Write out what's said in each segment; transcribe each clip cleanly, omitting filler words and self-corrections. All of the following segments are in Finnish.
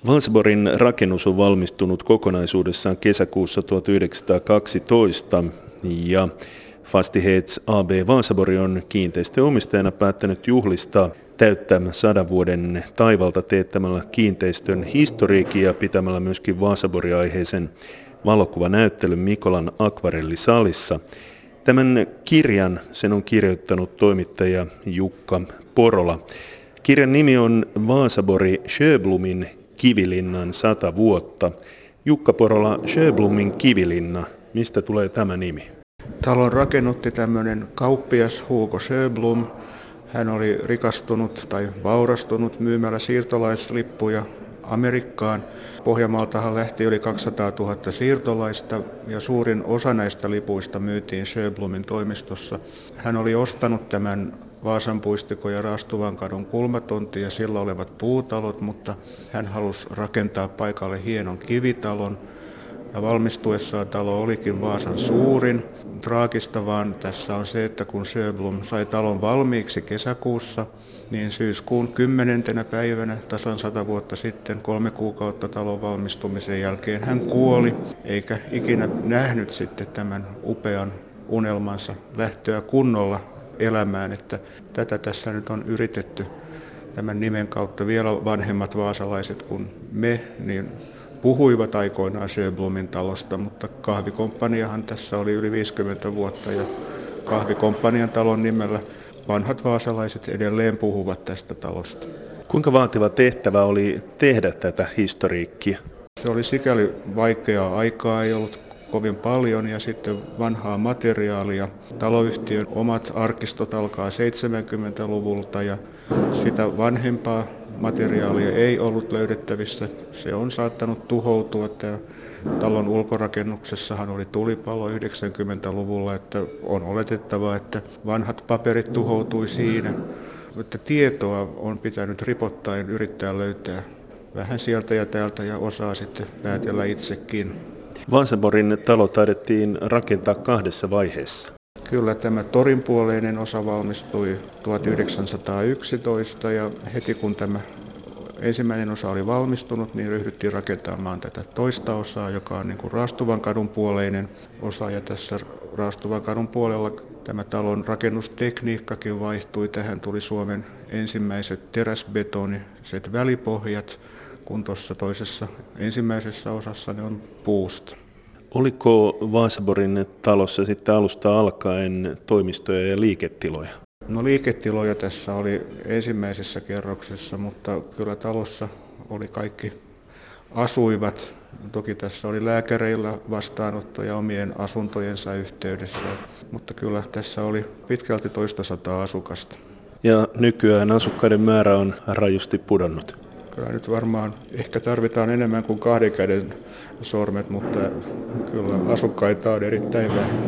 Vaasaborin rakennus on valmistunut kokonaisuudessaan kesäkuussa 1912 ja Fastighets AB Vaasabori on kiinteistöomistajana päättänyt juhlistaa täyttä 100 vuoden taivalta teettämällä kiinteistön historiikin ja pitämällä myöskin Vaasabori-aiheisen valokuvanäyttelyn Mikolan akvarellisalissa. Tämän kirjan sen on kirjoittanut toimittaja Jukka Porola. Kirjan nimi on Vaasabori Sjöblomin kivilinnan 100 vuotta. Jukka Porola, Sjöblomin kivilinna, mistä tulee tämä nimi? Talon rakennutti tämmöinen kauppias Hugo Sjöblom. Hän oli rikastunut tai vaurastunut myymällä siirtolaislippuja Amerikkaan. Pohjanmaaltahan lähti yli 200 000 siirtolaista ja suurin osa näistä lipuista myytiin Sjöblomin toimistossa. Hän oli ostanut tämän Vaasan puistikon ja Raastuvankadun kulmatontin ja sillä olevat puutalot, mutta hän halusi rakentaa paikalle hienon kivitalon. Ja valmistuessaan talo olikin Vaasan suurin. Traagista vaan tässä on se, että kun Sjöblom sai talon valmiiksi kesäkuussa, niin syyskuun 10. päivänä tasan 100 vuotta sitten, 3 kuukautta talon valmistumisen jälkeen, hän kuoli, eikä ikinä nähnyt sitten tämän upean unelmansa lähtöä kunnolla elämään. Että tätä tässä nyt on yritetty tämän nimen kautta. Vielä vanhemmat vaasalaiset kuin me, niin puhuivat aikoinaan Sjöblomin talosta, mutta kahvikomppaniahan tässä oli yli 50 vuotta ja kahvikomppanian talon nimellä vanhat vaasalaiset edelleen puhuvat tästä talosta. Kuinka vaativa tehtävä oli tehdä tätä historiikkia? Se oli sikäli vaikeaa, aikaa ei ollut kovin paljon ja sitten vanhaa materiaalia. Taloyhtiön omat arkistot alkaa 70-luvulta ja sitä vanhempaa materiaalia ei ollut löydettävissä. Se on saattanut tuhoutua. Tämä talon ulkorakennuksessahan oli tulipalo 90-luvulla, että on oletettavaa, että vanhat paperit tuhoutui siinä. Mutta tietoa on pitänyt ripottaen yrittää löytää vähän sieltä ja täältä ja osaa sitten päätellä itsekin. Vaasaborin talo taidettiin rakentaa 2 vaiheessa. Kyllä tämä torinpuoleinen osa valmistui 1911 ja heti kun tämä ensimmäinen osa oli valmistunut, niin ryhdyttiin rakentamaan tätä toista osaa, joka on niin kuin Raastuvankadun puoleinen osa. Ja tässä Raastuvankadun puolella tämä talon rakennustekniikkakin vaihtui. Tähän tuli Suomen ensimmäiset teräsbetoniset välipohjat, kun tuossa ensimmäisessä osassa ne on puusta. Oliko Vaasaborin talossa sitten alusta alkaen toimistoja ja liiketiloja? No liiketiloja tässä oli ensimmäisessä kerroksessa, mutta kyllä talossa oli kaikki asuivat. Toki tässä oli lääkäreillä vastaanottoja omien asuntojensa yhteydessä, mutta kyllä tässä oli pitkälti 200 asukasta. Ja nykyään asukkaiden määrä on rajusti pudonnut. Kyllä nyt varmaan ehkä tarvitaan enemmän kuin 2 käden sormet, mutta kyllä asukkaita on erittäin vähän.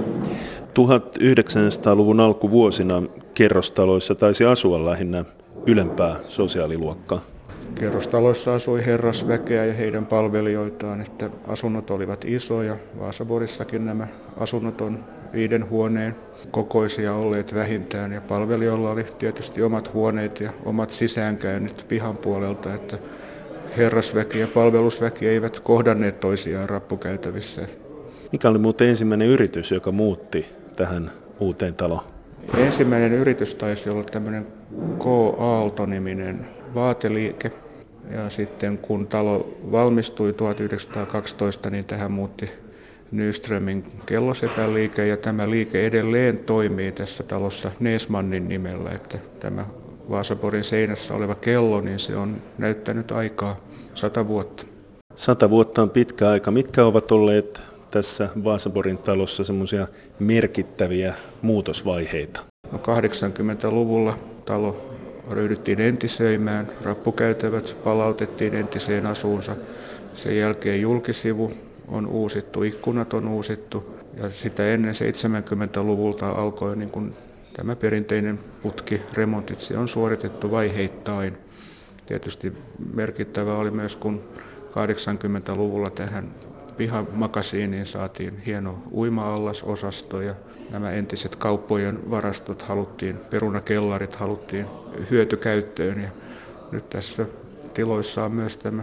1900-luvun alkuvuosina kerrostaloissa taisi asua lähinnä ylempää sosiaaliluokkaa. Kerrostaloissa asui herrasväkeä ja heidän palvelijoitaan, että asunnot olivat isoja. Vaasaborissakin nämä asunnot on 5 huoneen kokoisia olleet vähintään ja palvelijoilla oli tietysti omat huoneet ja omat sisäänkäynnit pihan puolelta, että herrasväki ja palvelusväki eivät kohdanneet toisiaan rappukäytävissä. Mikä oli muuten ensimmäinen yritys, joka muutti tähän uuteen taloon? Ensimmäinen yritys taisi olla tämmöinen K. Aalto-niminen vaateliike. Ja sitten kun talo valmistui 1912, niin tähän muutti Nyströmin kellosepäliike ja tämä liike edelleen toimii tässä talossa Nesmannin nimellä, että tämä Vaasaborin seinässä oleva kello, niin se on näyttänyt aikaa 100 vuotta. 100 vuotta on pitkä aika. Mitkä ovat olleet tässä Vaasaborin talossa semmoisia merkittäviä muutosvaiheita? No 80-luvulla talo ryhdyttiin entisöimään, rappukäytävät palautettiin entiseen asuunsa. Sen jälkeen julkisivu on uusittu, ikkunat on uusittu ja sitä ennen 70-luvulta alkoi niin kuin tämä perinteinen putkiremontit, se on suoritettu vaiheittain. Tietysti merkittävä oli myös, kun 80-luvulla tähän pihamakasiiniin saatiin hieno uima-allasosasto ja nämä entiset kauppojen varastot haluttiin, perunakellarit haluttiin hyötykäyttöön ja nyt tässä tiloissa on myös tämä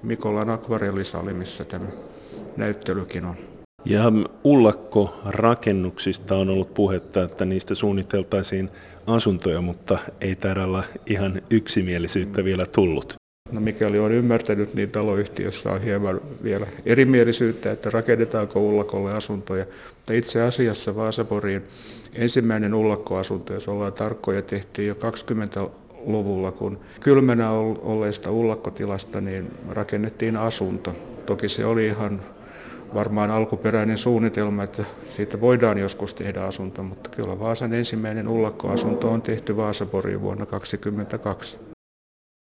Mikolan akvarellisali, missä tämä näyttelykin on. Ja ullakkorakennuksista on ollut puhetta, että niistä suunniteltaisiin asuntoja, mutta ei taida olla ihan yksimielisyyttä vielä tullut. No mikäli on ymmärtänyt, niin taloyhtiössä on hieman vielä erimielisyyttä, että rakennetaanko ullakolle asuntoja. Mutta itse asiassa Vaasaporiin ensimmäinen ullakkoasunto, jos ollaan tarkkoja, tehtiin jo 20-luvulla, kun kylmänä olleesta ullakkotilasta niin rakennettiin asunto. Toki se oli ihan varmaan alkuperäinen suunnitelma, että siitä voidaan joskus tehdä asunto, mutta kyllä Vaasan ensimmäinen ullakkoasunto on tehty Vaasaporiin vuonna 1922.